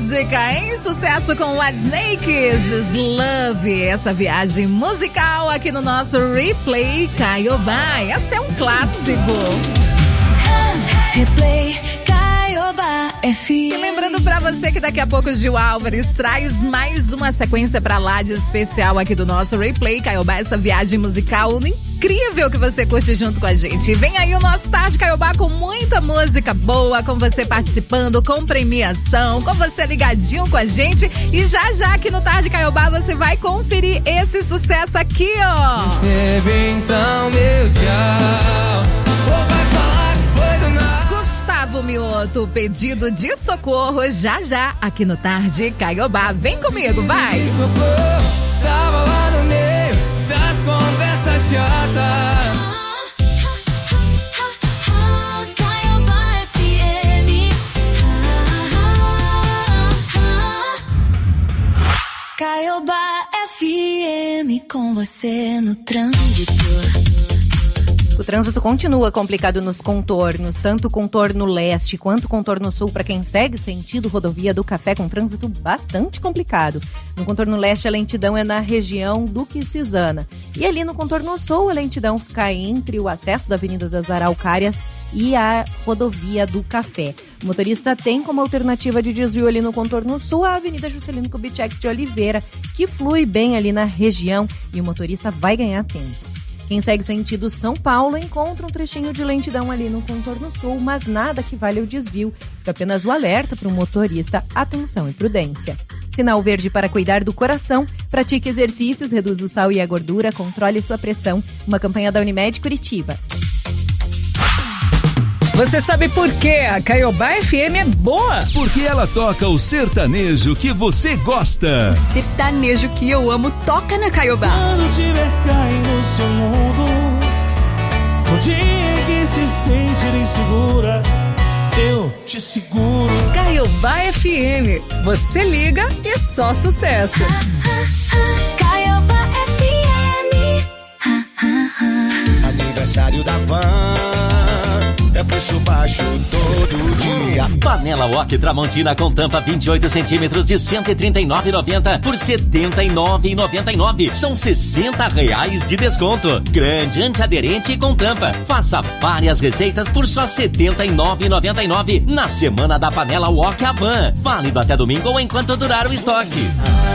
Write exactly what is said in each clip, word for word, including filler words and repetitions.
música, hein? Sucesso com White Snakes, Love. Essa viagem musical aqui no nosso Replay Caiobá. Esse é um clássico. Replay Caiobá F M. E lembrando pra você que daqui a pouco o Gil Álvares traz mais uma sequência pra lá de especial aqui do nosso Replay Caiobá. Essa viagem musical incrível que você curte junto com a gente. Vem aí o nosso Tarde Caiobá com muita música boa, com você participando, com premiação, com você ligadinho com a gente. E já já aqui no Tarde Caiobá você vai conferir esse sucesso aqui, ó. Recebe então meu tchau. Ou vai falar que foi do nada. Gustavo Mioto, pedido de socorro já já aqui no Tarde Caiobá. Vem comigo, vai. Socorro, tava lá no meio das conversas chatas. Caiobá F M. Caiobá F M com você no trânsito. O trânsito continua complicado nos contornos, tanto o contorno leste quanto o contorno sul para quem segue sentido rodovia do Café, com trânsito bastante complicado. No contorno leste a lentidão é na região Duque Cisana. E ali no contorno sul a lentidão fica entre o acesso da Avenida das Araucárias e a rodovia do Café. O motorista tem como alternativa de desvio ali no contorno sul a Avenida Juscelino Kubitschek de Oliveira, que flui bem ali na região e o motorista vai ganhar tempo. Quem segue sentido São Paulo encontra um trechinho de lentidão ali no contorno sul, mas nada que valha o desvio. Fica apenas o alerta para o motorista, atenção e prudência. Sinal verde para cuidar do coração. Pratique exercícios, reduz o sal e a gordura, controle sua pressão. Uma campanha da Unimed Curitiba. Você sabe por que a Caiobá F M é boa? Porque ela toca o sertanejo que você gosta. O sertanejo que eu amo toca na Caiobá. Quando tiver caindo no seu mundo, no dia em que se sentir insegura, eu te seguro. Caiobá F M. Você liga e só sucesso. Caiobá F M. Aniversário da Van. É preço baixo todo dia. Panela Wok Tramontina com tampa vinte e oito centímetros de cento e trinta e nove reais e noventa centavos por setenta e nove reais e noventa e nove centavos. São sessenta reais de desconto. Grande, antiaderente e com tampa. Faça várias receitas por só setenta e nove reais e noventa e nove centavos na semana da Panela Wok Avan. Válido até domingo ou enquanto durar o estoque.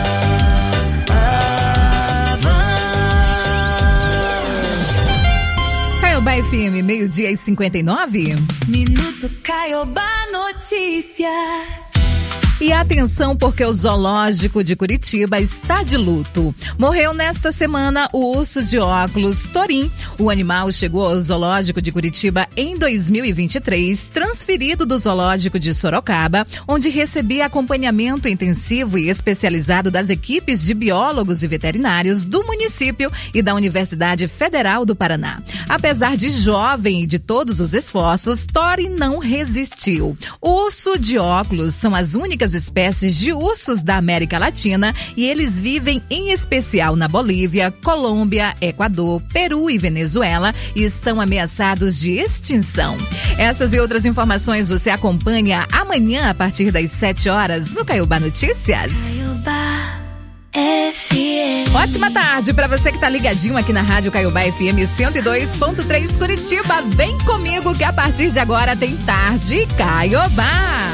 Caiobá F M, meio-dia e cinquenta e nove. Minuto Caiobá Notícias. E atenção, porque o Zoológico de Curitiba está de luto. Morreu nesta semana o urso de óculos Torim. O animal chegou ao Zoológico de Curitiba em dois mil e vinte e três, transferido do Zoológico de Sorocaba, onde recebia acompanhamento intensivo e especializado das equipes de biólogos e veterinários do município e da Universidade Federal do Paraná. Apesar de jovem e de todos os esforços, Torim não resistiu. O urso de óculos são as únicas espécies de ursos da América Latina e eles vivem em especial na Bolívia, Colômbia, Equador, Peru e Venezuela e estão ameaçados de extinção. Essas e outras informações você acompanha amanhã a partir das sete horas no Caiobá Notícias. Caiobá F M. Ótima tarde para você que tá ligadinho aqui na Rádio Caiobá F M cento e dois ponto três Curitiba. Vem comigo que a partir de agora tem Tarde Caiobá.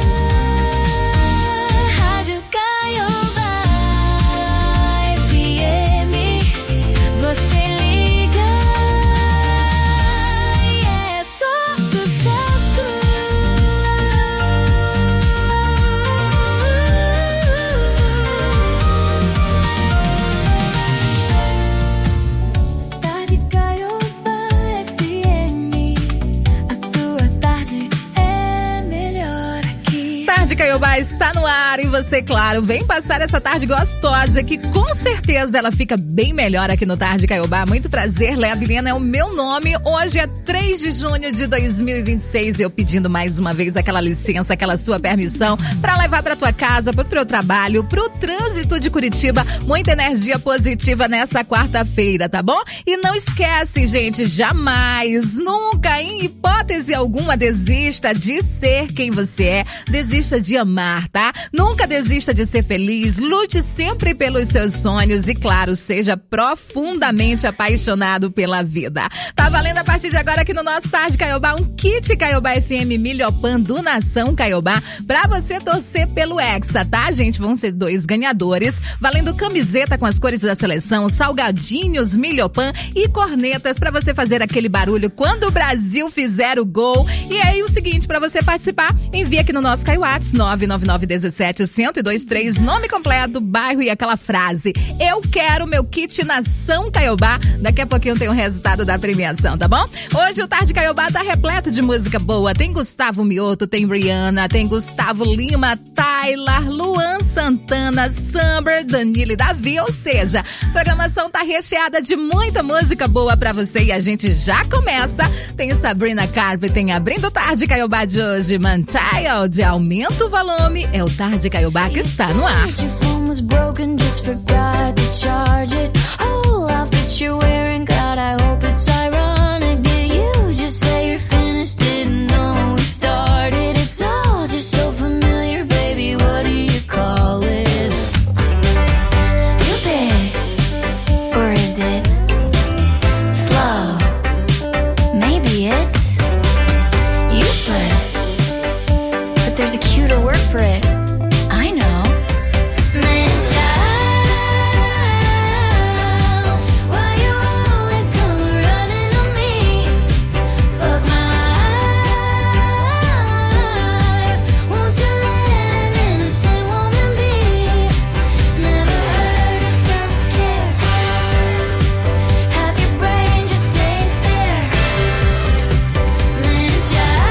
Caiobá está no ar e você, claro, vem passar essa tarde gostosa que com certeza ela fica bem melhor aqui no Tarde Caiobá. Muito prazer, Léa Vilhena é o meu nome. Hoje é três de junho de dois mil e vinte e seis, eu pedindo mais uma vez aquela licença, aquela sua permissão para levar para tua casa, pro teu trabalho, pro trânsito de Curitiba, muita energia positiva nessa quarta-feira, tá bom? E não esquece, gente, jamais, nunca, em hipótese alguma, desista de ser quem você é, desista desista de amar, tá? Nunca desista de ser feliz, lute sempre pelos seus sonhos e, claro, seja profundamente apaixonado pela vida. Tá valendo a partir de agora aqui no nosso Tarde Caiobá um kit Caiobá F M Milhopan do Nação Caiobá pra você torcer pelo Hexa, tá, gente? Vão ser dois ganhadores, valendo camiseta com as cores da seleção, salgadinhos Milhopan e cornetas pra você fazer aquele barulho quando o Brasil fizer o gol. E aí, o seguinte, pra você participar, envia aqui no nosso Caiwats nove nove nove um sete zero zero dois três, nome completo, bairro e aquela frase: eu quero meu kit Nação Caiobá. Daqui a pouquinho tem o resultado da premiação, tá bom? Hoje o Tarde Caiobá tá repleto de música boa. Tem Gustavo Mioto, tem Rihanna, tem Gustavo Lima, Tyler, Luan Santana, Summer, Danilo e Davi. Ou seja, a programação tá recheada de muita música boa pra você e a gente já começa. Tem Sabrina Carpenter, tem Abrindo o Tarde Caiobá de hoje, Manchild, Aumenta o Volume. É o Tarde Caiobá que está no ar. There's a cuter word for it. I know. Man-child, why you always come running on me? Fuck my life. Won't you let an innocent woman be? Never heard of self-care. Half your brain just ain't there. Man-child,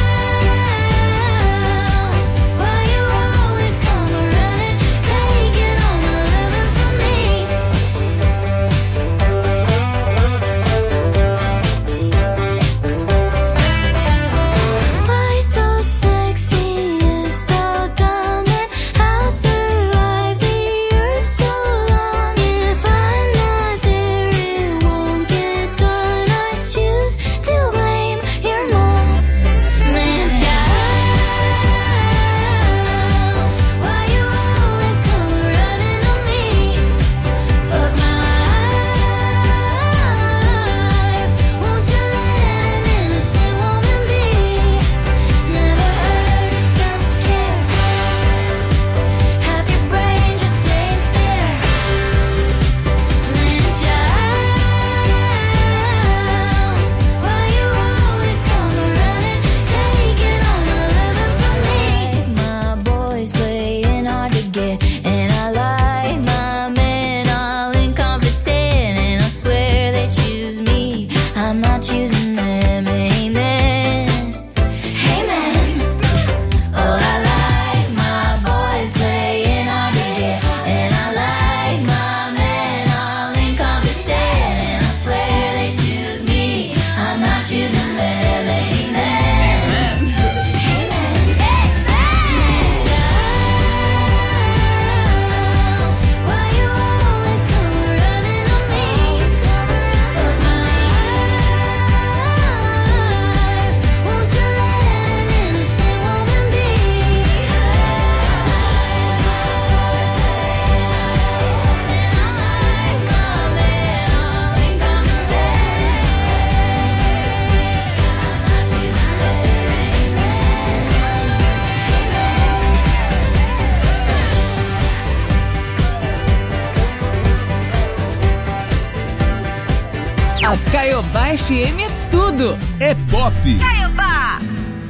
A Caiobá F M é tudo. É pop. Caiobá.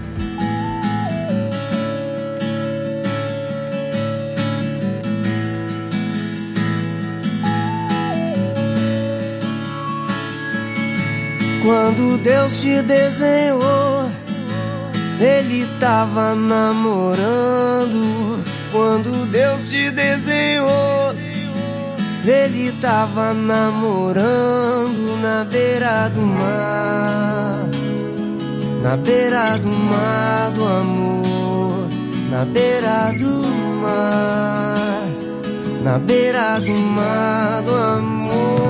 Quando Deus te desenhou, Ele tava namorando. Quando Deus te desenhou, Ele tava namorando na beira do mar, na beira do mar do amor, na beira do mar, na beira do mar do amor.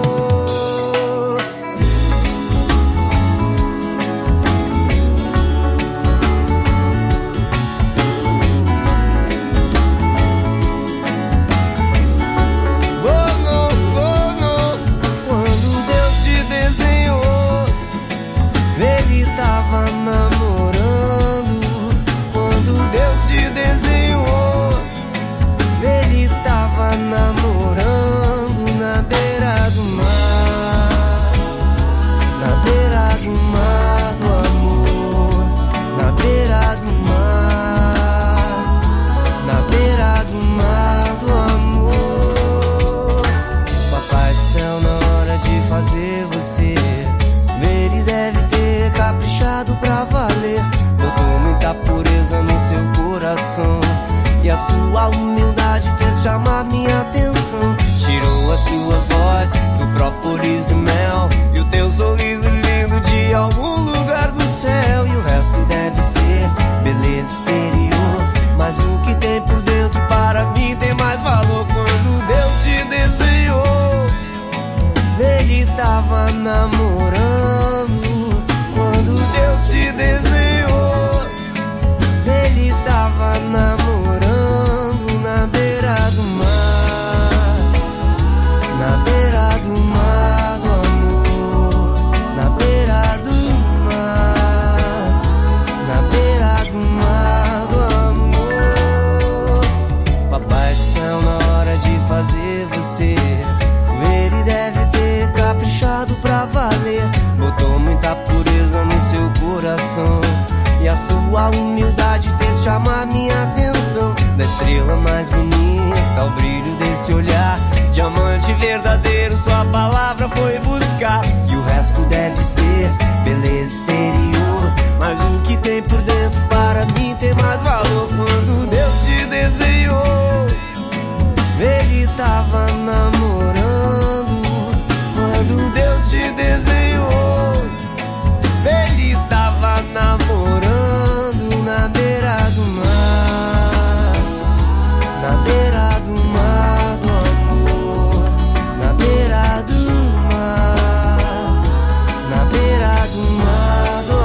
humildade fez chamar minha atenção. Tirou a sua voz do própolis e mel, e o teu sorriso lindo de algum lugar do céu. E o resto deve ser beleza exterior, mas o que tem por dentro para mim tem mais valor. Quando Deus te desenhou, ele tava namorando. Quando Deus te desenhou, ele tava namorando na beira do mar, na beira do mar do amor, na beira do mar, na beira do mar do amor. Papai do céu, na hora de fazer você, ele deve ter caprichado pra valer. Botou muita pureza no seu coração, e a sua humildade fez chamar minha atenção. Da estrela mais bonita ao brilho desse olhar, diamante verdadeiro sua palavra foi buscar. E o resto deve ser beleza exterior, mas o que tem por dentro para mim tem mais valor. Quando Deus te desenhou, ele tava namorando. Quando Deus te desenhou, ele tava namorando na beira do mar, na beira do mar do amor, na beira do mar, na beira do mar do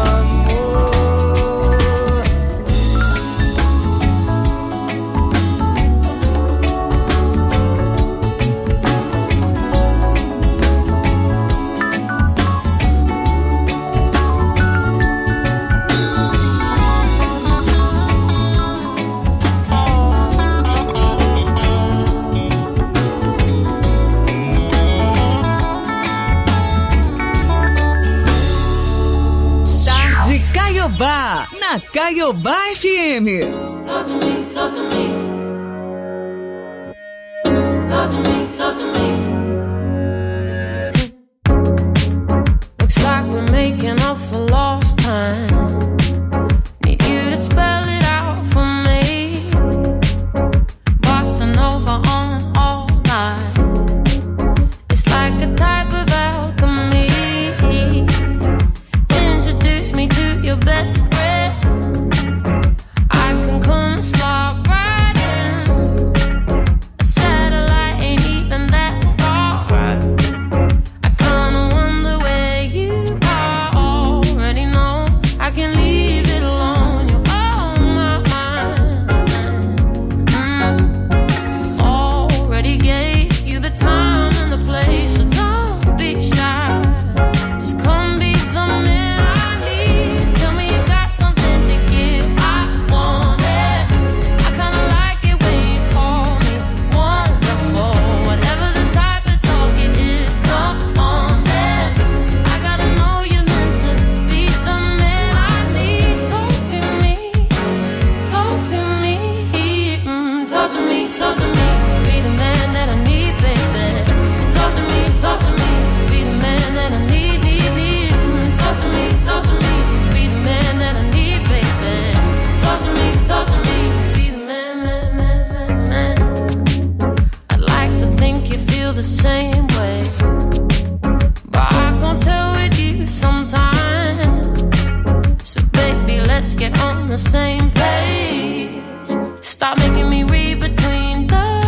Caiobá, na Caiobá F M. Talk to me, talk to me. Talk to me, talk to me. Looks like we're making up for lost time. Need you to spell it out for me. Bossa Nova on all night. It's like a type of alchemy. Introduce me to your best friend. I can come slide right in. A satellite ain't even that far. I kinda wonder where you are. Already know I can leave it alone. You're on my mind. Mm. Already gave you the time and the place, so don't be shy. Just come be the man I need. Tell me you got something to give, I want it. I kinda like it when you call me wonderful. Whatever the type of talk it is, come on then. I gotta know you're meant to be the man I need. Talk to me, talk to me, mm, talk to me, talk to me. Be the man that I need, baby. Talk to me, talk to me. Be the man that I need, need, need. Mm, talk to me, talk to me. Be the man that I need, baby. Talk to me, talk to me. Be the man, man, man, man, man. I'd like to think you feel the same way, but I can't tell with you sometimes. So baby, let's get on the same page. Stop making me read between the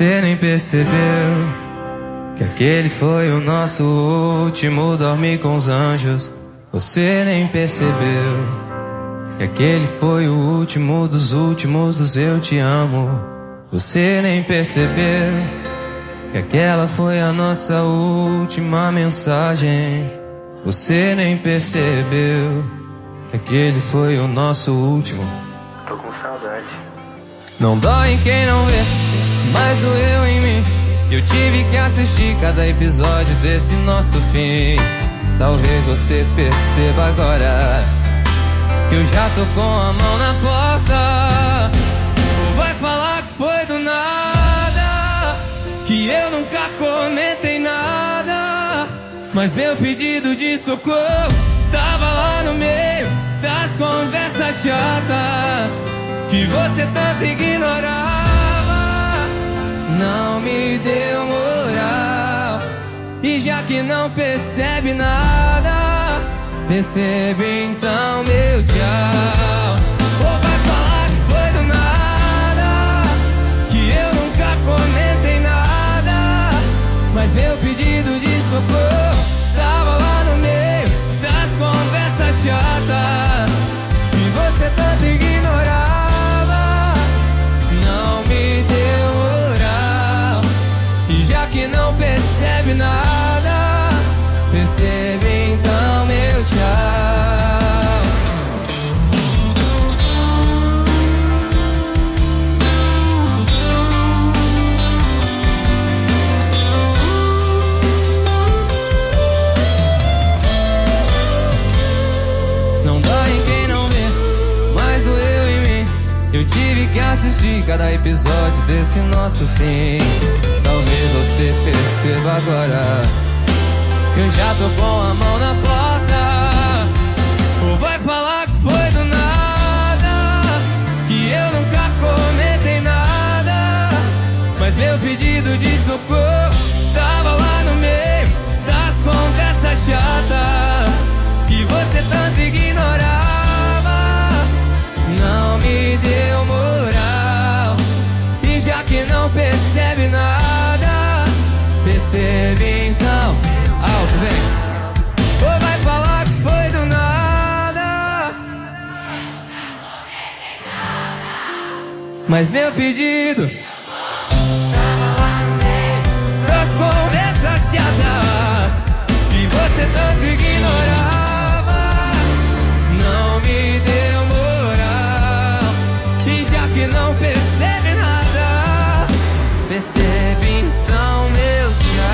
Você nem percebeu que aquele foi o nosso último dormir com os anjos. Você nem percebeu que aquele foi o último dos últimos dos eu te amo. Você nem percebeu que aquela foi a nossa última mensagem. Você nem percebeu que aquele foi o nosso último. Tô com saudade. Não dói em quem não vê, mas doeu em mim. Eu tive que assistir cada episódio desse nosso fim. Talvez você perceba agora que eu já tô com a mão na porta. Ou vai falar que foi do nada, que eu nunca comentei nada, mas meu pedido de socorro tava lá no meio das conversas chatas que você tanto ignorava. Não me deu moral, e já que não percebe nada, percebe então meu tchau. Ou vai falar que foi do nada, que eu nunca comentei nada, mas meu pedido de socorro tava lá no meio das conversas chatas que você tanto ignorava. Não me deu moral, e já que não percebe nada, percebe então meu tchau. Não dói em quem não vê, mas doeu em mim. Eu tive que assistir cada episódio desse nosso fim. Talvez você perceba agora que eu já tô com a mão na porta. Ou vai falar que foi do nada, que eu nunca comentei nada, mas meu pedido de socorro tava lá no meio das conversas chatas que você tanto ignorava. Não me deu moral, e já que não percebe nada, percebe então. Alto, vem. Ou vai falar que foi do nada, mas meu pedido das conversas chatas que você tanto ignorava. Não me deu moral, e já que não percebe nada, percebe então meu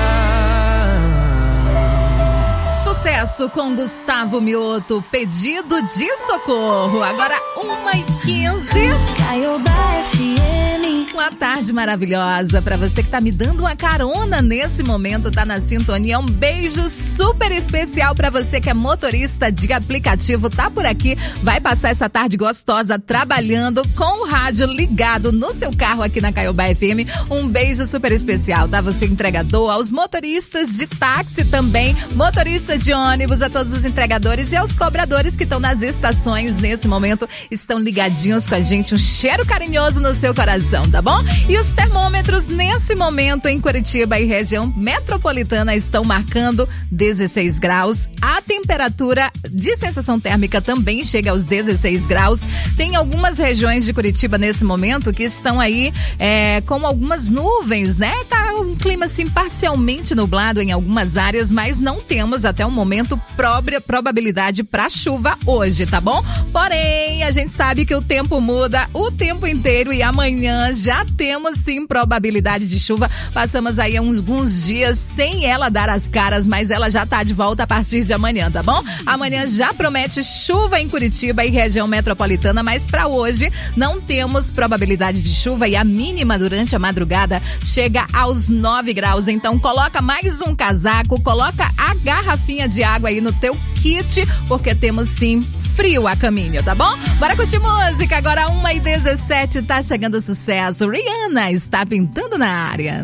tchau. Sucesso com Gustavo Mioto, pedido de socorro. Agora uma e quinze. Caiobá F M. Uma tarde maravilhosa pra você que tá me dando uma carona nesse momento, tá na sintonia. Um beijo super especial pra você que é motorista de aplicativo, tá por aqui, vai passar essa tarde gostosa trabalhando com o rádio ligado no seu carro aqui na Caiobá F M. Um beijo super especial, tá? Você entregador, aos motoristas de táxi também, motorista de ônibus, a todos os entregadores e aos cobradores que estão nas estações nesse momento, estão ligadinhos com a gente. Um cheiro carinhoso no seu coração, tá bom? E os termômetros nesse momento em Curitiba e região metropolitana estão marcando dezesseis graus. A temperatura de sensação térmica também chega aos dezesseis graus. Tem algumas regiões de Curitiba nesse momento que estão aí é, com algumas nuvens, né? Tá um clima assim parcialmente nublado em algumas áreas, mas não temos até o momento própria probabilidade para chuva hoje, tá bom? Porém, a gente sabe que o tempo muda o tempo inteiro e amanhã já temos sim probabilidade de chuva. Passamos aí alguns dias sem ela dar as caras, mas ela já tá de volta a partir de amanhã, tá bom? Amanhã já promete chuva em Curitiba e região metropolitana, mas para hoje não temos probabilidade de chuva e a mínima durante a madrugada chega aos nove graus. Então coloca mais um casaco, coloca a garrafinha de água aí no teu kit, porque temos sim frio a caminho, tá bom? Bora curtir música, agora uma e dezessete, tá chegando sucesso. Rihanna está pintando na área.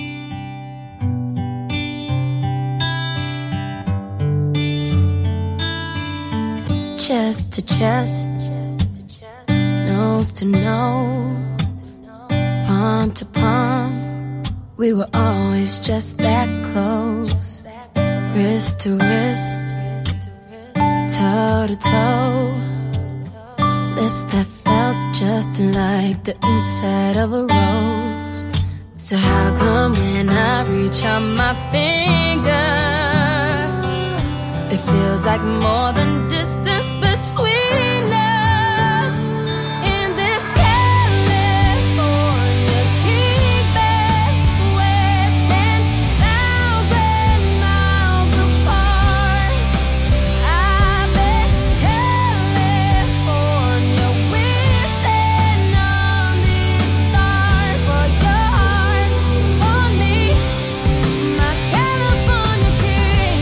Chest to chest, nose to nose, palm to palm, We were always just that close, wrist to wrist, toe to toe, lips that felt just like the inside of a rose. So how come when I reach out my finger, it feels like more than distance between us? In this California keeping, we're ten thousand miles apart. I've been California wishing on these stars for your heart, for me, my California king.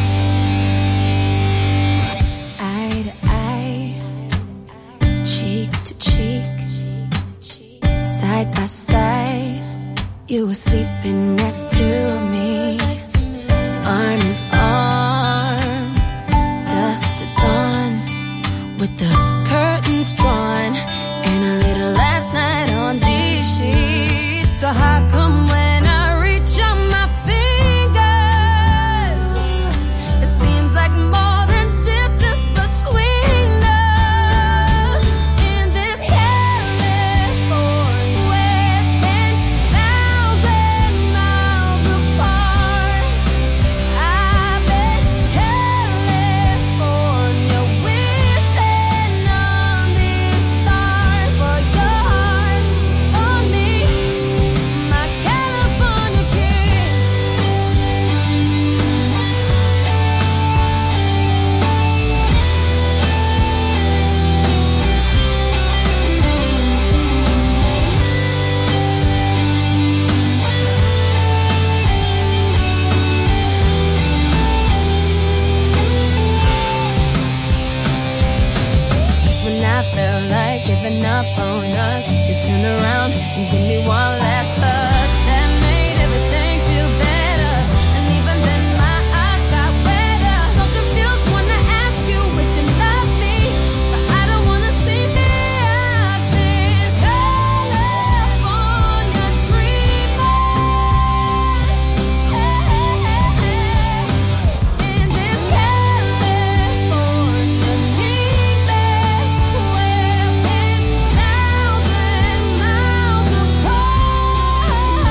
Eye to eye, cheek to cheek, side by side, you were sleeping next to me, arm in arm, dusk to dawn, with the curtains drawn, and a little last night on these sheets. So how come when I reach out my fingers, it seems like more than distance between us? In this California, we're ten thousand miles apart. I've been California wishing on these stars for your heart, for me, my California king. Just when I felt like giving up on us, you turn around and give me one last touch that made everything feel better. And even then my eyes got wetter. So confused when I ask you if you love me, but I don't wanna see me. I've been California dreaming, in this California keeping, we're ten thousand miles apart.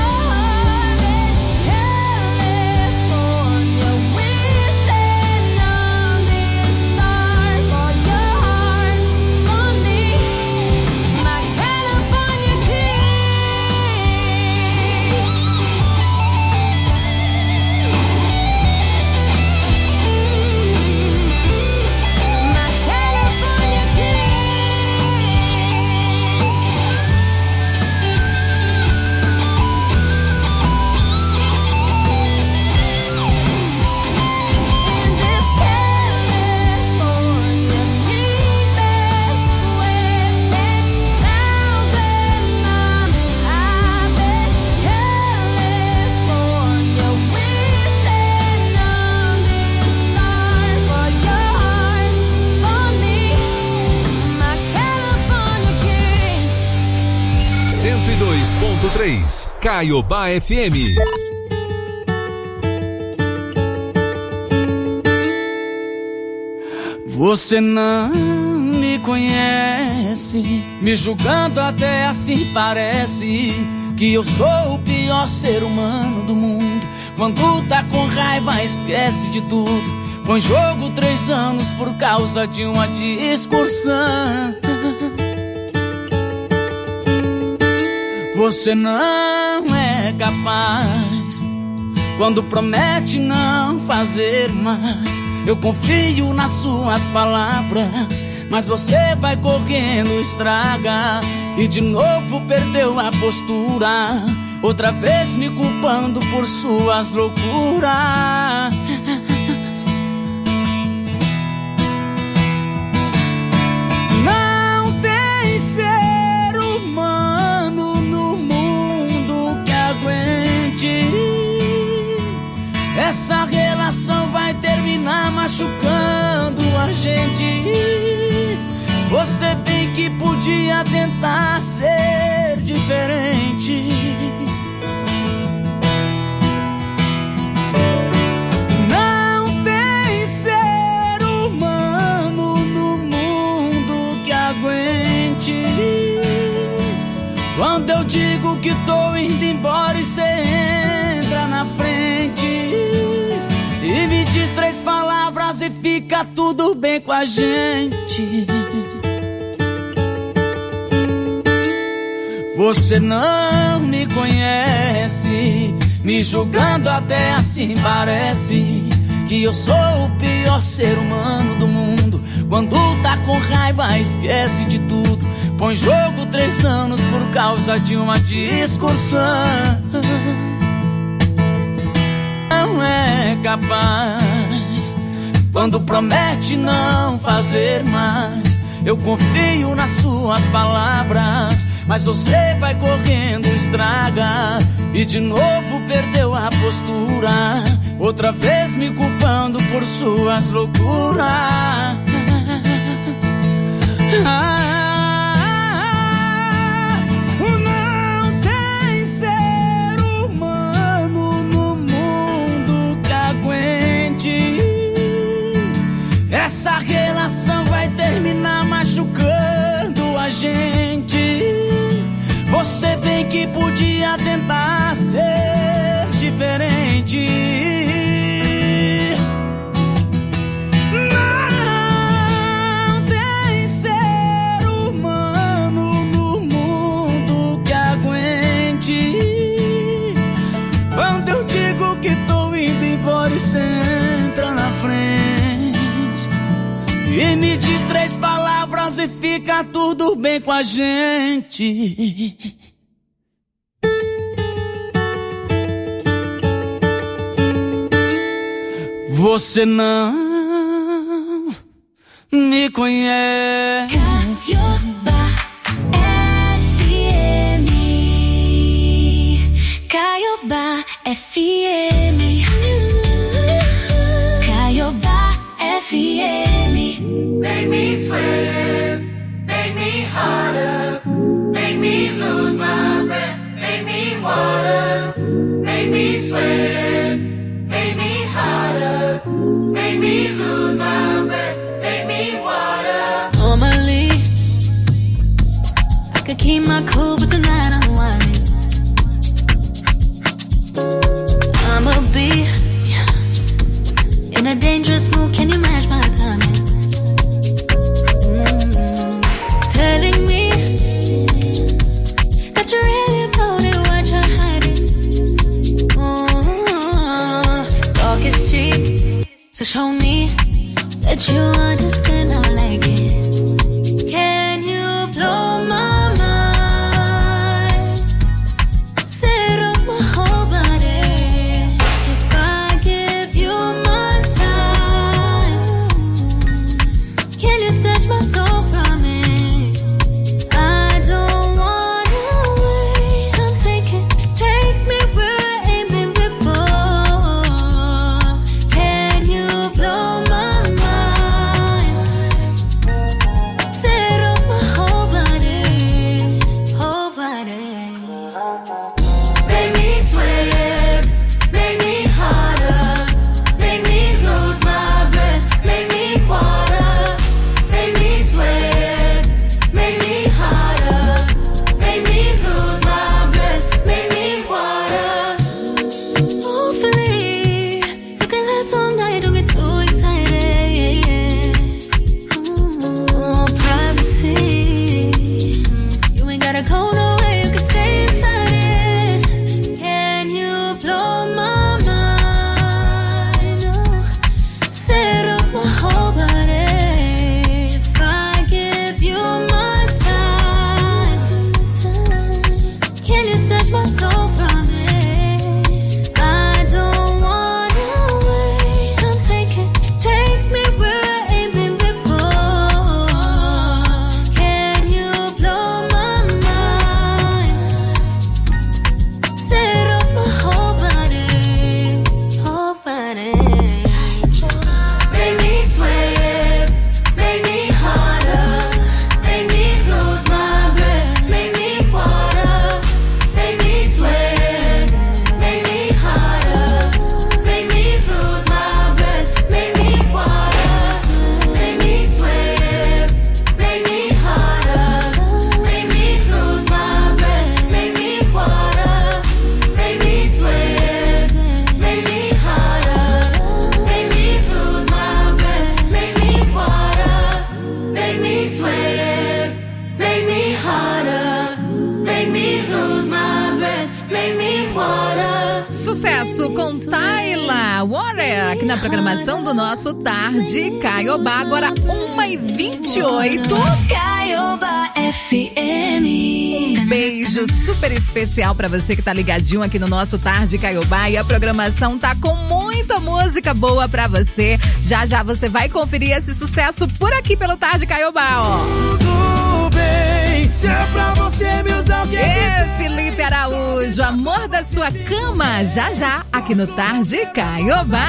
California wishing on these stars for your heart, for me, my California king. My California In this California keeping, we're ten thousand miles. I've been California wishing on these stars for your heart, for me, my California king. cento e dois ponto três Caiobá F M. Você não me conhece, me julgando até assim parece que eu sou o pior ser humano do mundo. Quando tá com raiva esquece de tudo, põe em jogo três anos por causa de uma discussão. Você não é capaz quando promete não fazer mais. Eu confio nas suas palavras, mas você vai correndo, estraga e de novo perdeu a postura, outra vez me culpando por suas loucuras. Não tem ser humano no mundo que aguente. Essa relação vai terminar machucando a gente. Você bem que podia tentar ser diferente. digo que tô indo embora e cê entra na frente e me diz três palavras e fica tudo bem com a gente. Você não me conhece, me julgando até assim parece que eu sou o pior ser humano do mundo. Quando tá com raiva esquece de tudo, põe em jogo três anos por causa de uma discussão. Não é capaz quando promete não fazer mais. Eu confio nas suas palavras, mas você vai correndo, estraga e de novo perdeu a postura, outra vez me culpando por suas loucuras. Ah, não tem ser humano no mundo que aguente. Essa relação vai terminar machucando a gente. Você bem que podia tentar ser diferente. Não tem ser humano no mundo que aguente. Quando eu digo que tô indo embora e cê entra na frente e me diz três palavras e fica tudo bem com a gente. Você não me conhece. Caiobá F M. Caiobá F M. Caiobá F M. Make me sweat, make me harder, make me lose my breath, make me water, make me sweat, make me harder, make me lose my breath, make me water. Normally, I could keep my cool, but tonight I'm whining. I'ma be in a dangerous mood, can you match my timing? Telling me that you really about it, what you're hiding. Oh, talk is cheap, so show me that you understand I like it. Can you blow my mind? Set off my whole body. If I give you my time, can you snatch my soul from me? I don't wanna wait. Come take it, take me where I ain't been before. Can you blow my mind? Sucesso com Tayla Water aqui na programação do nosso Tarde Caiobá, agora uma e vinte e oito. Caiobá F M. Um beijo super especial pra você que tá ligadinho aqui no nosso Tarde Caiobá, e a programação tá com muita música boa pra você. Já já você vai conferir esse sucesso por aqui pelo Tarde Caiobá, ó. Tudo bem, se é pra você me usar o que E Felipe Araújo, Amor da Sua Cama, já já aqui no Tarde Caiobá.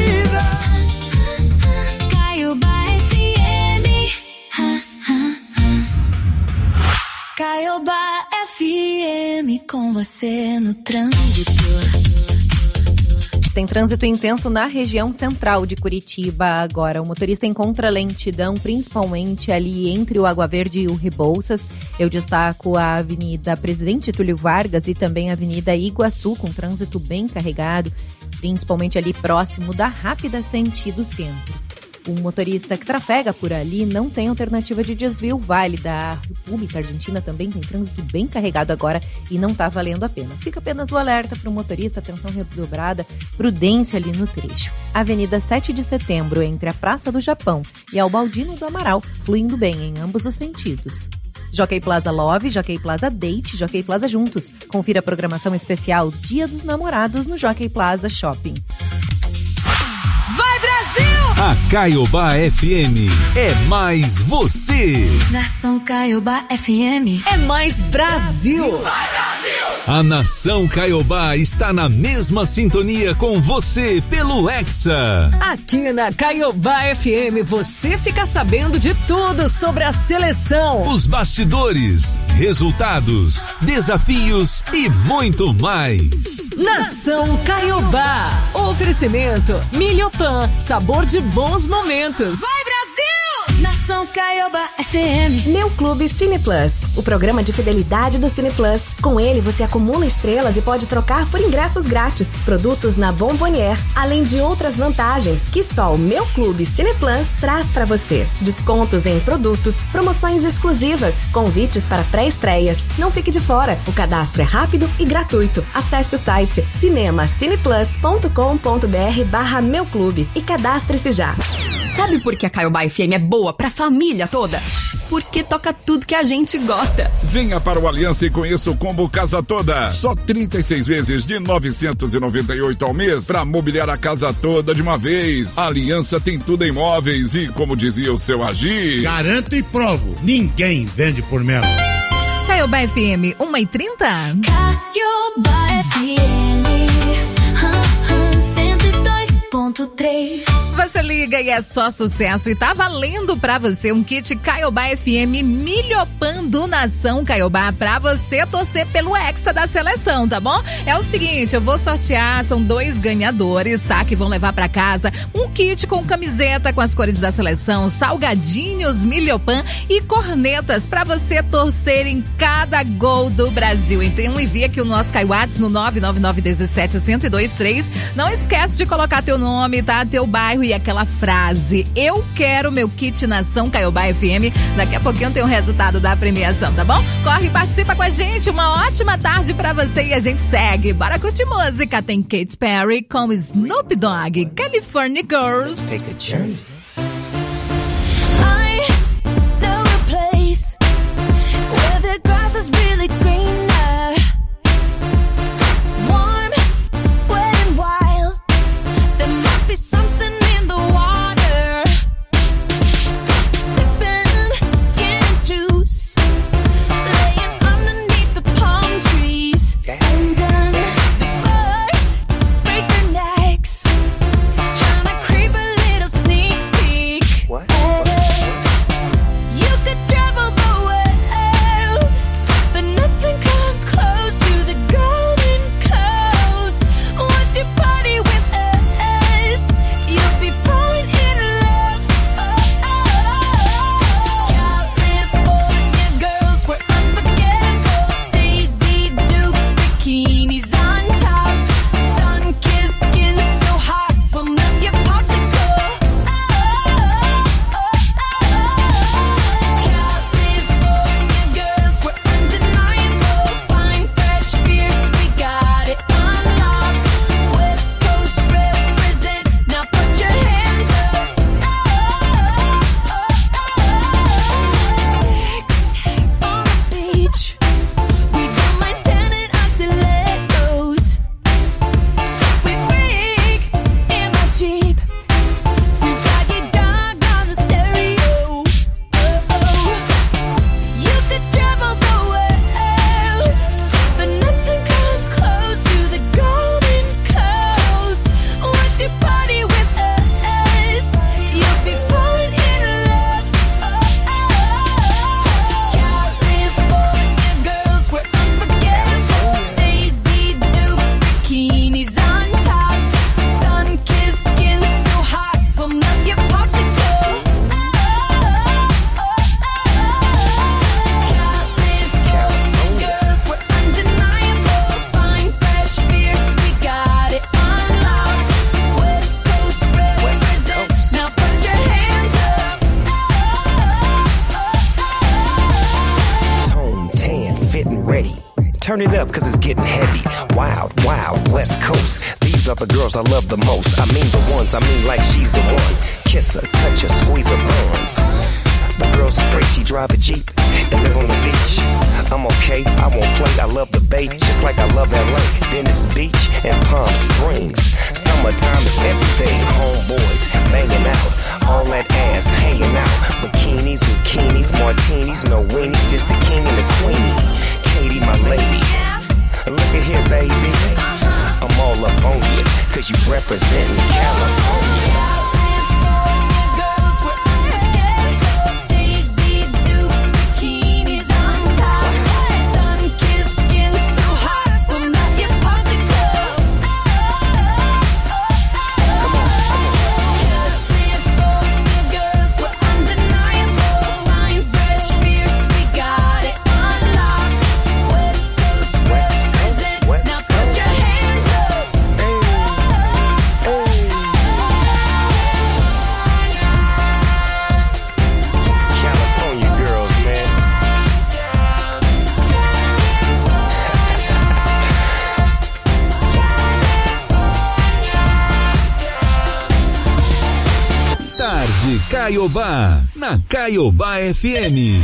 Caiobá F M. Caiobá F M com você no trânsito. Tem trânsito intenso na região central de Curitiba agora. O motorista encontra lentidão, principalmente ali entre o Água Verde e o Rebouças. Eu destaco a Avenida Presidente Túlio Vargas e também a Avenida Iguaçu, com trânsito bem carregado, principalmente ali próximo da Rápida sentido centro. O motorista que trafega por ali não tem alternativa de desvio. Vale da República Argentina também tem trânsito bem carregado agora e não está valendo a pena. Fica apenas o alerta para o motorista, atenção redobrada, prudência ali no trecho. Avenida sete de setembro, entre a Praça do Japão e a Ubaldino do Amaral, fluindo bem em ambos os sentidos. Jockey Plaza Love, Jockey Plaza Date, Jockey Plaza Juntos. Confira a programação especial Dia dos Namorados no Jockey Plaza Shopping. Vai, Brasil! A Caiobá F M é mais você. Nação Caiobá F M. É mais Brasil. A Nação Caiobá está na mesma sintonia com você pelo Hexa. Aqui na Caiobá F M você fica sabendo de tudo sobre a seleção. Os bastidores, resultados, desafios e muito mais. Nação Caiobá. Oferecimento Milhopan, sabor de bons momentos. Vai, Brasil! Nação Caiobá F M. Meu Clube Cine Plus, o programa de fidelidade do Cine Plus. Com ele você acumula estrelas e pode trocar por ingressos grátis, produtos na Bombonier, além de outras vantagens que só o Meu Clube Cine Plus traz para você. Descontos em produtos, promoções exclusivas, convites para pré-estreias. Não fique de fora, o cadastro é rápido e gratuito. Acesse o site cinemacineplus.com.br barra Meu Clube e cadastre-se já. Sabe por que a Caiobá F M é boa pra família toda? Porque toca tudo que a gente gosta. Venha para o Aliança e conheça o combo Casa Toda. Só trinta e seis vezes de novecentos e noventa e oito ao mês para mobiliar a casa toda de uma vez. A Aliança tem tudo em móveis e, como dizia o seu Agir, garanto e provo, ninguém vende por menos. Caiobá F M, uma e trinta. Caiobá F M. cento e dois ponto três. Você liga e é só sucesso, e tá valendo pra você um kit Caiobá F M Milhopan do Nação Caiobá pra você torcer pelo Hexa da seleção, tá bom? É o seguinte, eu vou sortear, são dois ganhadores, tá? Que vão levar pra casa um kit com camiseta com as cores da seleção, salgadinhos Milhopan e cornetas pra você torcer em cada gol do Brasil. Então envia aqui o nosso Caiwats no nove nove nove um sete, um zero dois três. Não esquece de colocar teu nome, tá? Teu bairro e aquela frase, eu quero meu kit Nação Caiobá F M. Daqui a pouquinho tem o resultado da premiação, tá bom? Corre e participa com a gente, uma ótima tarde pra você e a gente segue. Bora curtir música, tem Katy Perry com Snoop Dogg, California Girls. Take a journey. I know a place where the grass is really greener. Warm, wet and wild. There must be something in the water. Sipping gin and juice, laying underneath the palm trees. And then the birds break their necks, trying to creep a little sneak turn it up, cause it's getting heavy. Wild, wild, West Coast. These are the girls I love the most. I mean the ones, I mean like she's the one. Kiss her, touch her, squeeze her buns. The girl's afraid she drive a Jeep and live on the beach. I'm okay, I won't play, I love the bay, just like I love L A, Venice Beach, and Palm Springs. Summertime is everything, homeboys banging out, all that ass hanging out. Bikinis, bikinis, martinis, no weenies, just the king and the queenie. Katie, my lady, look at here, baby. I'm all up on you, cause you representing California. Tarde Caiobá, na Caiobá F M.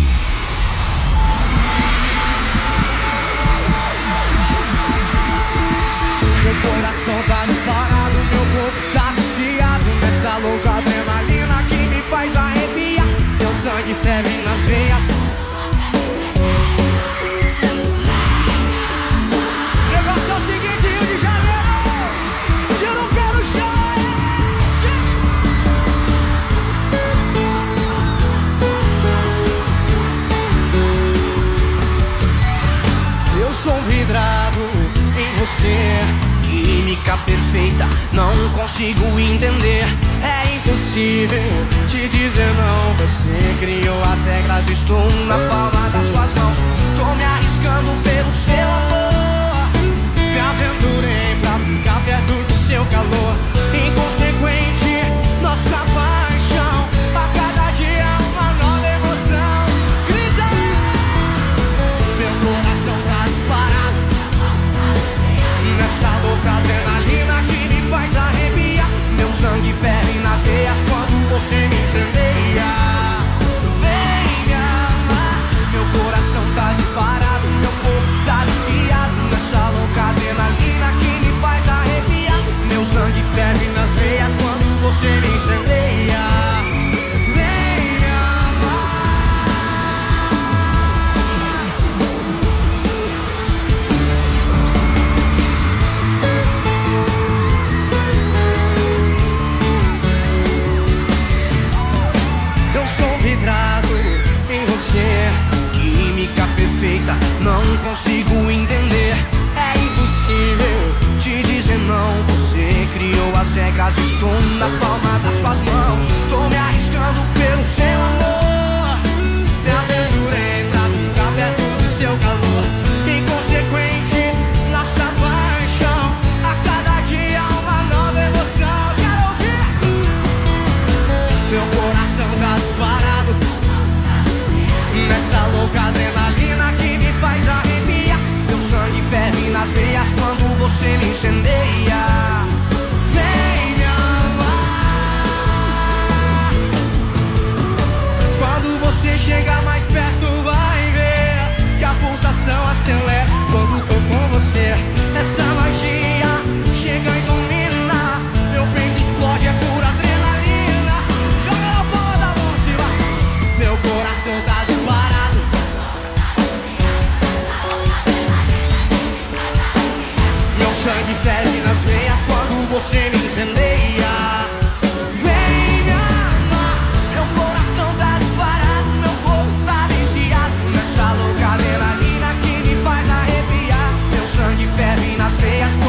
Meu coração tá disparado, meu corpo tá viciado nessa louca adrenalina que me faz arrepiar. Meu sangue ferve nas veias. Negócio é o seguinte, Rio de Janeiro, eu não quero chão. Sou vidrado em você, química perfeita, não consigo entender. É impossível te dizer não. Você criou as regras, estou na palma das suas mãos. Tô me arriscando pelo seu amor. Me aventurei pra ficar perto do seu calor. Inconsequente, nossa paixão. A cada dia uma nova emoção. Grita! Meu coração tá disparado nessa louca adrenalina que me faz arrepiar. Meu sangue ferve nas veias quando você me incendeia. Vem me amar. Meu coração tá disparado, meu corpo tá viciado nessa louca adrenalina que me faz arrepiar. Meu sangue ferve nas veias quando você me incendeia. Em você, química perfeita, não consigo entender. É impossível te dizer não. Você criou as regras, estou na palma das suas mãos. Tô me arriscando pelo seu amor. Me aventurei pra ficar perto do seu calor. Inconsequente, nossa paixão. A cada dia uma nova emoção. Quero ouvir. Meu coração tá disparado nessa louca adrenalina que me faz arrepiar. Meu sangue ferve nas veias quando você me incendeia. Vem me amar. Quando você chegar mais perto vai ver que a pulsação acelera quando tô com você. Essa magia chega e domina. Meu peito explode, é pura adrenalina. Joga na palma da mão, se vai. Meu coração tá disparado. Meu sangue ferve nas veias quando você me incendeia. Vem me amar. Meu coração tá disparado, meu corpo tá viciado nessa louca adrenalina que me faz arrepiar. Meu sangue ferve nas veias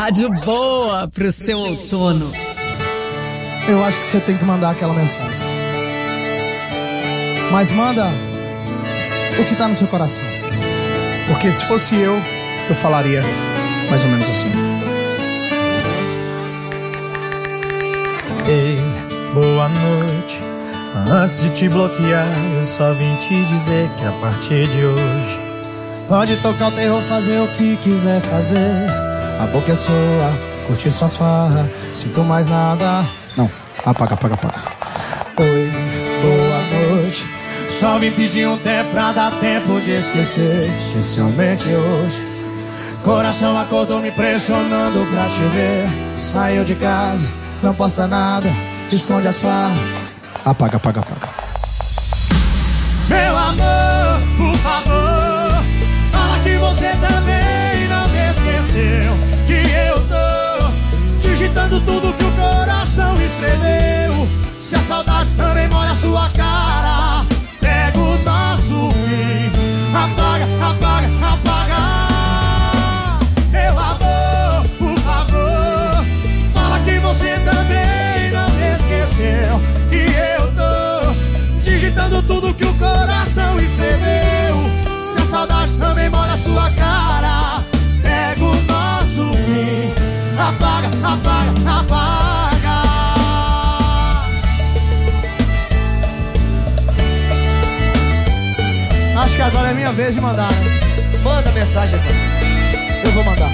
rádio boa pro seu outono. Eu acho que você tem que mandar aquela mensagem. Mas manda o que tá no seu coração. Porque se fosse eu, eu falaria mais ou menos assim. Ei, boa noite. Antes de te bloquear, eu só vim te dizer que a partir de hoje pode tocar o terror, fazer o que quiser fazer. A boca é sua, curtir suas farras. Sinto mais nada. Não, apaga, apaga, apaga. Oi, boa noite. Só vim pedir um tempo pra dar tempo de esquecer. Especialmente hoje. Coração acordou me pressionando pra te ver. Saiu de casa, não posta nada, esconde as farras. Apaga, apaga, apaga. Meu amor, por favor, fala que você também não me esqueceu. Que eu tô digitando tudo que o coração escreveu. Se a saudade também mora na sua cara, pega o nosso fim. Apaga, apaga, apaga. Meu amor, por favor, fala que você também não me esqueceu. Que eu tô digitando tudo que o coração escreveu. Se a saudade também mora na sua cara, pega o nosso fim. Apaga, apaga, apaga. Acho que agora é minha vez de mandar, né? Manda mensagem, eu vou mandar.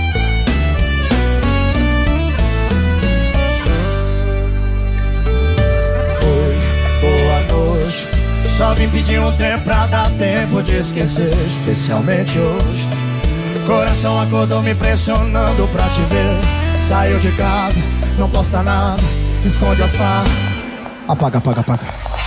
Só vim pedir um tempo pra dar tempo de esquecer. Especialmente hoje. Coração acordou me pressionando pra te ver. Saiu de casa, não posta nada, esconde as farras. Apaga, apaga, apaga.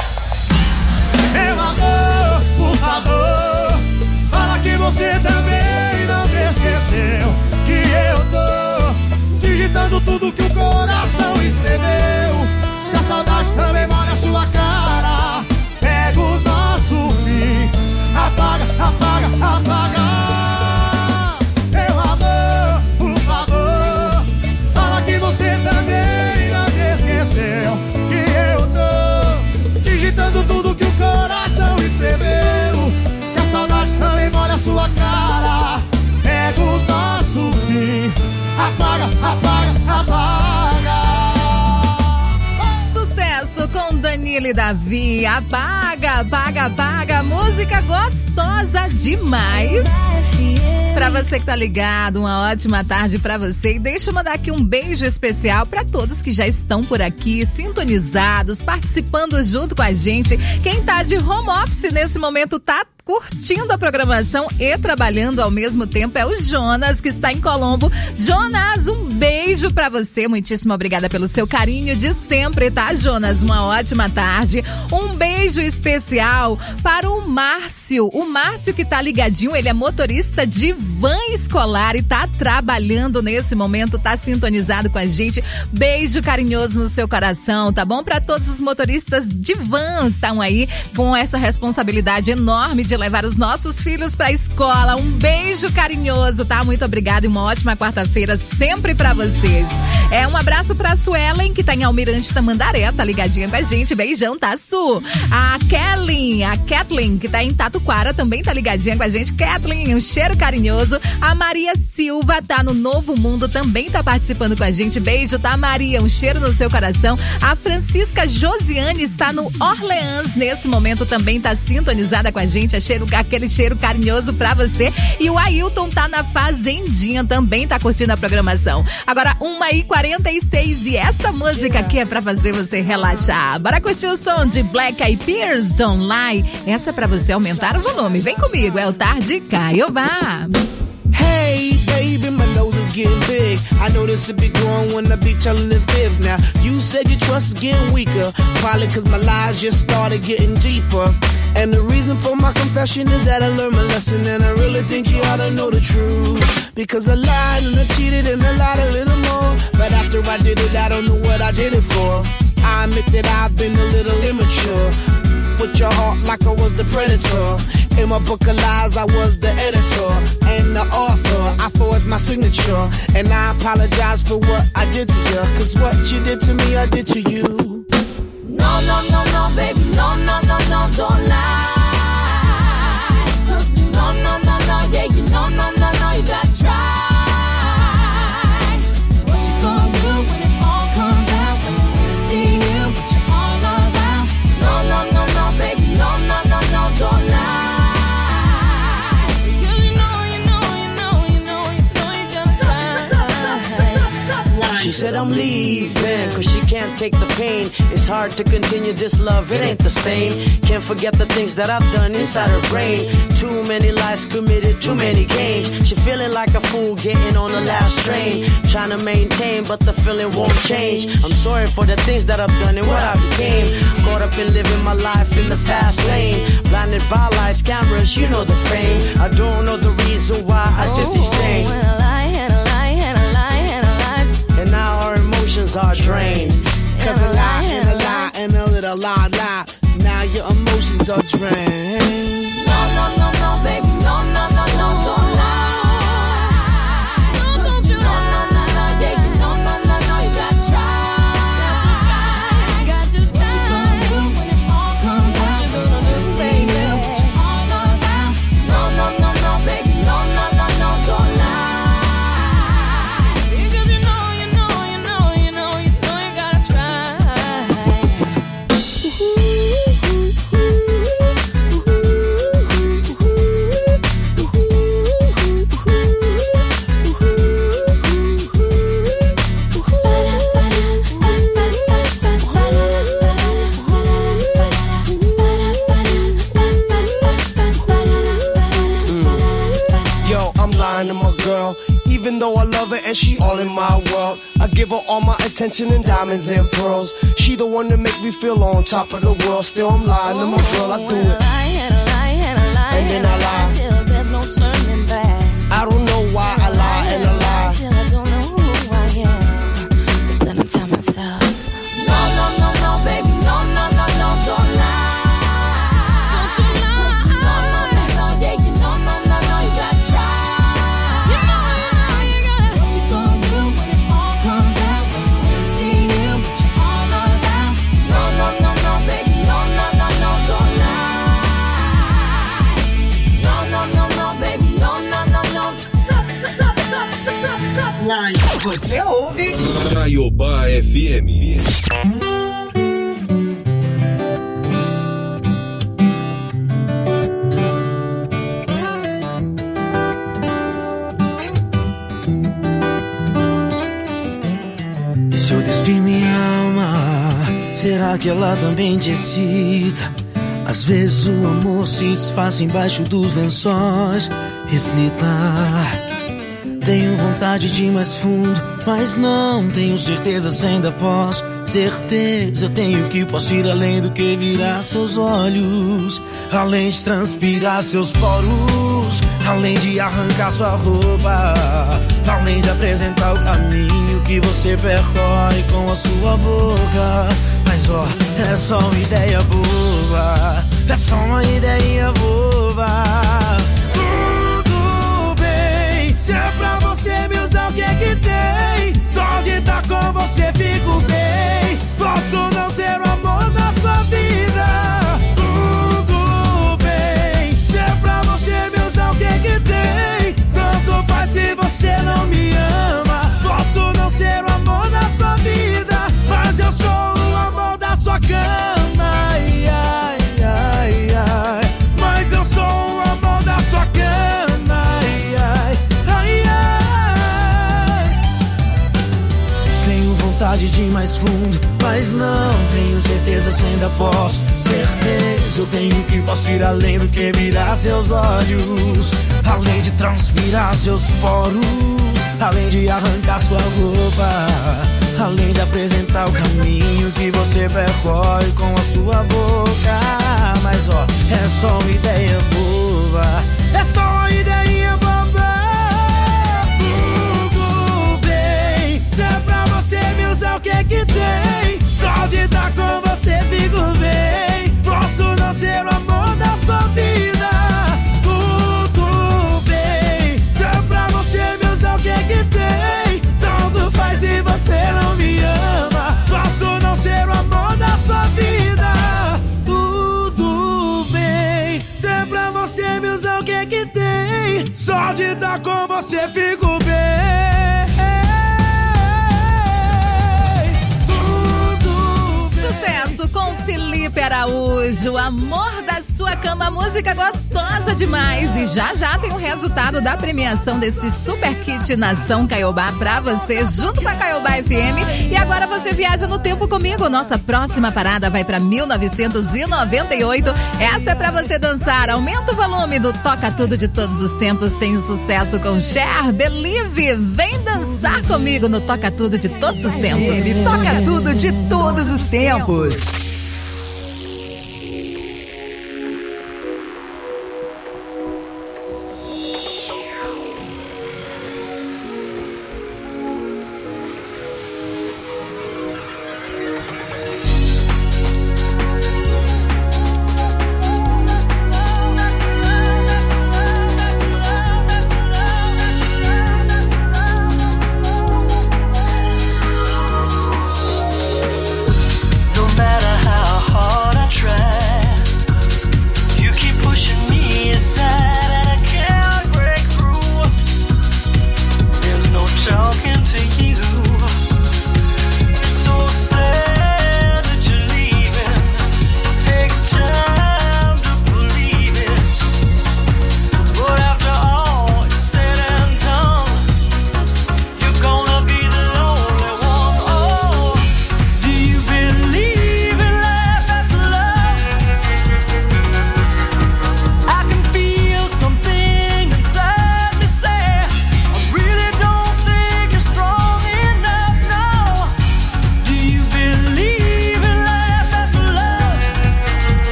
Meu amor, por favor, fala que você também não me esqueceu. Que eu tô digitando tudo que o coração escreveu. Se a saudade também mora na sua cara, pega o nosso fim. Apaga, apaga, apaga. Meu amor, por favor, fala que você também não me esqueceu. Que eu tô digitando tudo que o coração escreveu. Se a saudade também mora na sua cara, pega o nosso fim. Apaga, apaga, apaga. Sucesso com Danilo e Davi. Apaga, apaga, apaga. Música gostosa demais. Pra você que tá ligado, uma ótima tarde pra você. E deixa eu mandar aqui um beijo especial pra todos que já estão por aqui, sintonizados, participando junto com a gente. Quem tá de home office nesse momento tá curtindo a programação e trabalhando ao mesmo tempo é o Jonas, que está em Colombo. Jonas, um beijo pra você, muitíssimo obrigada pelo seu carinho de sempre, tá, Jonas? Uma ótima tarde. Um beijo especial para o Márcio, o Márcio que tá ligadinho, ele é motorista de van escolar e tá trabalhando nesse momento, tá sintonizado com a gente. Beijo carinhoso no seu coração, tá bom? Para todos os motoristas de van estão aí com essa responsabilidade enorme de levar os nossos filhos pra escola. Um beijo carinhoso, tá? Muito obrigada e uma ótima quarta-feira sempre pra vocês. É, um abraço pra Suelen, que tá em Almirante Tamandaré, tá ligadinha com a gente. Beijão, tá, Su? A Kelly, a Kathleen, que tá em Tatuquara, também tá ligadinha com a gente. Kathleen, um cheiro carinhoso. A Maria Silva tá no Novo Mundo, também tá participando com a gente. Beijo, tá, Maria? Um cheiro no seu coração. A Francisca Josiane está no Orleans nesse momento, também tá sintonizada com a gente. A cheiro, aquele cheiro carinhoso pra você. E o Ailton tá na Fazendinha, também tá curtindo a programação. Agora, uma e quarenta e seis e essa música aqui é pra fazer você relaxar. Bora curtir o som de Black Eyed Peas, Don't Lie. Essa é pra você aumentar o volume. Vem comigo, é o Tarde Caiobá. Hey, baby, my nose is getting big. I know this will be growing when I be telling the fibs. Now, you said your trust is getting weaker. Probably cause my lies just started getting deeper. And the reason for my confession is that I learned my lesson. And I really think you ought to know the truth. Because I lied and I cheated and I lied a little more. But after I did it, I don't know what I did it for. I admit that I've been a little immature. With your heart like I was the predator. In my book of lies, I was the editor and the author. I for is my signature. And I apologize for what I did to you. Cause what you did to me, I did to you. No, no, no, no, baby, no, no, no, no, don't lie. No, no, no, no, yeah, you know, no, no, no, you gotta try. What you gonna do when it all comes out? When you see you, but you're all around. No, no, no, no, baby, no, no, no, no, don't lie. Because you know, you know, you know, you know, you know you gotta try. She said I'm leaving, cause she can't take the pain. It's hard to continue this love, it ain't the same. Can't forget the things that I've done inside her brain. Too many lies committed, too many games. She feeling like a fool getting on the last train. Trying to maintain, but the feeling won't change. I'm sorry for the things that I've done and what I became. Caught up in living my life in the fast lane. Blinded by lights, cameras, you know the fame. I don't know the reason why I did these things. And a lie, and a lie, and a lie, and a lie. And now our emotions are drained. Cause a lie and a lie and a little lie lie. Now your emotions are drained. No, no, no, no, baby, no, no, no, no, don't lie. No, don't you lie. No, no, no, yeah, you know, no, no, no, you gotta try. Got to try. What you gonna do when it all comes out? What you gonna do, say you, but you're all around. No, no, no, no, baby, no, no, no, no, don't lie. Because you know, you know, you know, you know, you know you gotta try. Yo, I'm lying to my girl. Even though I love her and she all in my world, I give her all my attention and diamonds and pearls. She the one that make me feel on top of the world. Still I'm lying to my girl, I do it. And a lie, and a lie, And then I lie. till there's no turning back. I don't know why I lie and I lie. Till I don't know who I am. But then I tell myself, no, no, no, no, baby, no, no, no, no, don't lie. Don't you lie. No, no, no, no, yeah, you know, no, no, no, you gotta try. You know, you know, you gotta. What you gonna do when it all comes out? When you see you, but you're all around. No, no, no, no, baby, no, no, no, no, don't lie. No, no, no, no, baby, no, no, no, no. Stop, stop, stop, stop, stop. Você ouve Caiobá F M. E se eu despir minha alma, será que ela também te excita? Às vezes o amor se desfaz embaixo dos lençóis. Reflita. Tenho vontade de ir mais fundo, mas não tenho certeza se ainda posso. Certeza eu tenho que posso ir além do que virar seus olhos, além de transpirar seus poros, além de arrancar sua roupa, além de apresentar o caminho que você percorre com a sua boca. Mas ó, é só uma ideia boba, é só uma ideia boba. Se é pra você me usar, o que é que tem? Só de estar com você fico bem. Posso não ser o amor da sua vida, tudo bem. Se é pra você me usar, o que é que tem? Tanto faz se você não me ama. Posso não ser o amor da sua vida, mas eu sou o amor da sua cama. Ai, ai, ai, ai. Mas eu sou o amor da sua cama. Ai, ai. Tenho vontade de ir mais fundo, mas não tenho certeza se ainda posso. Certeza eu tenho que posso ir além do que virar seus olhos, além de transpirar seus poros, além de arrancar sua roupa, além de apresentar o caminho que você percorre com a sua boca. Mas ó, é só uma ideia boba, é só uma ideia boba. Você me usar, o que é que tem? Só de estar com você fico bem. Posso não ser o amor da sua vida, tudo bem. Se é pra você me Só de estar com você fico bem. Sucesso com Felipe Araújo, Amor da Sua Cama, música gostosa demais. E já já tem o resultado da premiação desse Super Kit Nação Caiobá pra você, junto com a Caiobá F M. E agora você viaja no tempo comigo. Nossa próxima parada vai pra mil novecentos e noventa e oito. Essa é pra você dançar. Aumenta o volume do Toca Tudo de Todos os Tempos. Tem o sucesso com Cher, Believe. Vem dançar comigo no Toca Tudo de Todos os Tempos. Toca Tudo de Todos os Tempos.